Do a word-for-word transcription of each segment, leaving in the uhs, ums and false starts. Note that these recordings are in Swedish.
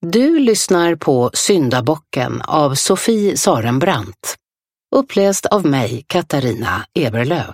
Du lyssnar på Syndabocken av Sofie Sarenbrant. Uppläst av mig, Katarina Eberlöv.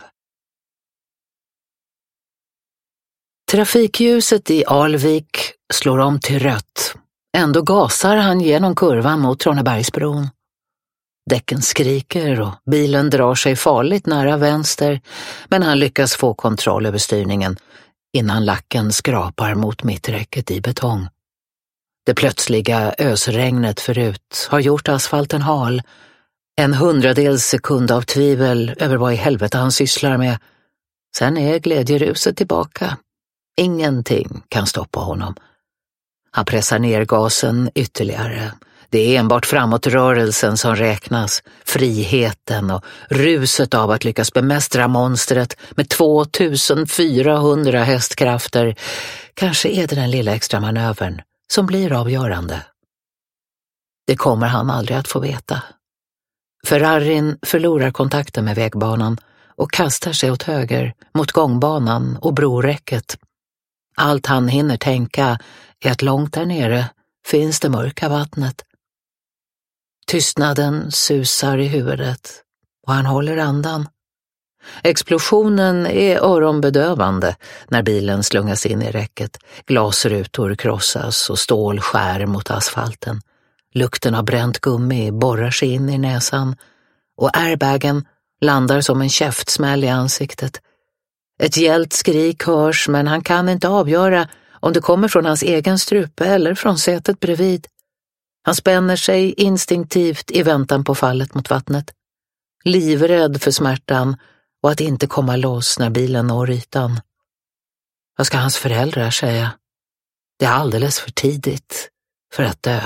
Trafikljuset i Alvik slår om till rött. Ändå gasar han genom kurvan mot Tranebergsbron. Däcken skriker och bilen drar sig farligt nära vänster, men han lyckas få kontroll över styrningen innan lacken skrapar mot mitträcket i betong. Det plötsliga ösregnet förut har gjort asfalten hal. En hundradels sekund av tvivel över vad i helvete han sysslar med. Sen är glädjeruset tillbaka. Ingenting kan stoppa honom. Han pressar ner gasen ytterligare. Det är enbart framåtrörelsen som räknas, friheten och ruset av att lyckas bemästra monstret med tvåtusenfyrahundra hästkrafter. Kanske är det den lilla extra manövern som blir avgörande. Det kommer han aldrig att få veta. Ferrarin förlorar kontakten med vägbanan och kastar sig åt höger mot gångbanan och broräcket. Allt han hinner tänka är att långt där nere finns det mörka vattnet. Tystnaden susar i huvudet och han håller andan. Explosionen är öronbedövande när bilen slungas in i räcket. Glasrutor krossas och stål skär mot asfalten. Lukten av bränt gummi borrar sig in i näsan och airbagen landar som en käftsmäll i ansiktet. Ett gällt skrik hörs, men han kan inte avgöra om det kommer från hans egen strupe eller från sätet bredvid. Han spänner sig instinktivt i väntan på fallet mot vattnet. Livrädd för smärtan och att inte komma loss när bilen når ytan. Vad ska hans föräldrar säga? Det är alldeles för tidigt för att dö.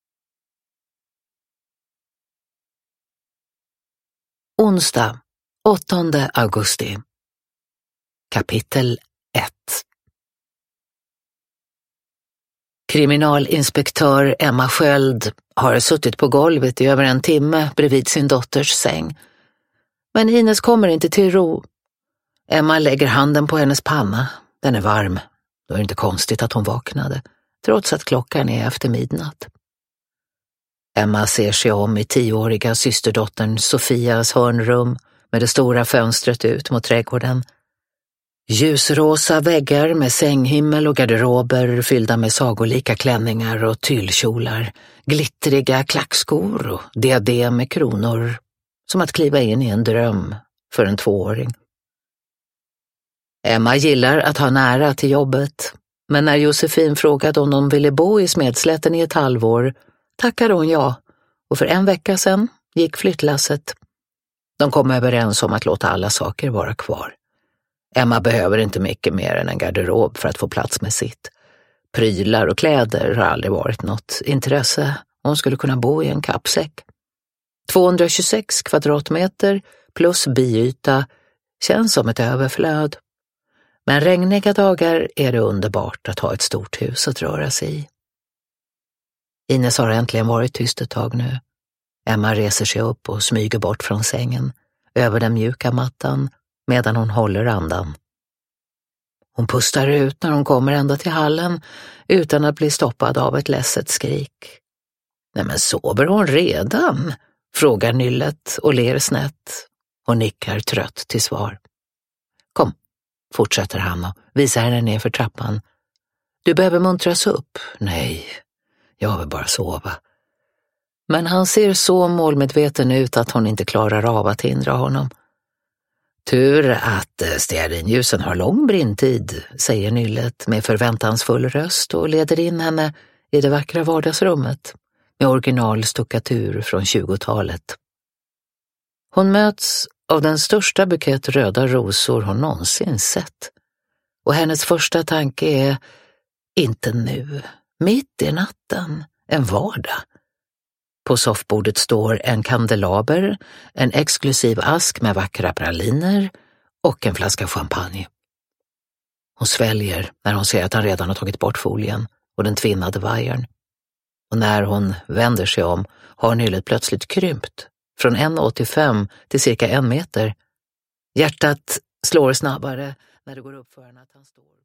Onsdag, åttonde augusti. Kapitel ett. Kriminalinspektör Emma Sköld har suttit på golvet i över en timme bredvid sin dotters säng. Men Ines kommer inte till ro. Emma lägger handen på hennes panna. Den är varm. Då är det inte konstigt att hon vaknade, trots att klockan är efter midnatt. Emma ser sig om i tioåriga systerdottern Sofias hörnrum med det stora fönstret ut mot trädgården. Ljusrosa väggar med sänghimmel och garderober fyllda med sagolika klänningar och tyllkjolar, glittriga klackskor och diadem med kronor, som att kliva in i en dröm för en tvååring. Emma gillar att ha nära till jobbet, men när Josefin frågade om de ville bo i Smedslätten i ett halvår tackade hon ja, och för en vecka sedan gick flyttlasset. De kom överens om att låta alla saker vara kvar. Emma behöver inte mycket mer än en garderob för att få plats med sitt. Prylar och kläder har aldrig varit något intresse. Hon skulle kunna bo i en kappsäck. tvåhundratjugosex kvadratmeter plus biyta känns som ett överflöd. Men regniga dagar är det underbart att ha ett stort hus att röra sig i. Ines har äntligen varit tyst ett tag nu. Emma reser sig upp och smyger bort från sängen, över den mjuka mattan, medan hon håller andan. Hon pustar ut när hon kommer ända till hallen utan att bli stoppad av ett ledset skrik. Nej, men sover hon redan? Frågar nyllet och ler snett och nickar trött till svar. Kom, fortsätter han och visar henne ner för trappan. Du behöver muntras upp. Nej, jag vill bara sova. Men han ser så målmedveten ut att hon inte klarar av att hindra honom. Tur att stearinljusen har lång brintid, säger nyllet med förväntansfull röst och leder in henne i det vackra vardagsrummet med originalstuckatur från tjugotalet. Hon möts av den största bukett röda rosor hon någonsin sett. Och hennes första tanke är, inte nu, mitt i natten, en vardag. På soffbordet står en kandelaber, en exklusiv ask med vackra praliner och en flaska champagne. Hon sväljer när hon ser att han redan har tagit bort folien och den tvinnade vajern. Och när hon vänder sig om har nyllet plötsligt krympt från en komma åttiofem till cirka en meter. Hjärtat slår snabbare när det går upp för henne att han står.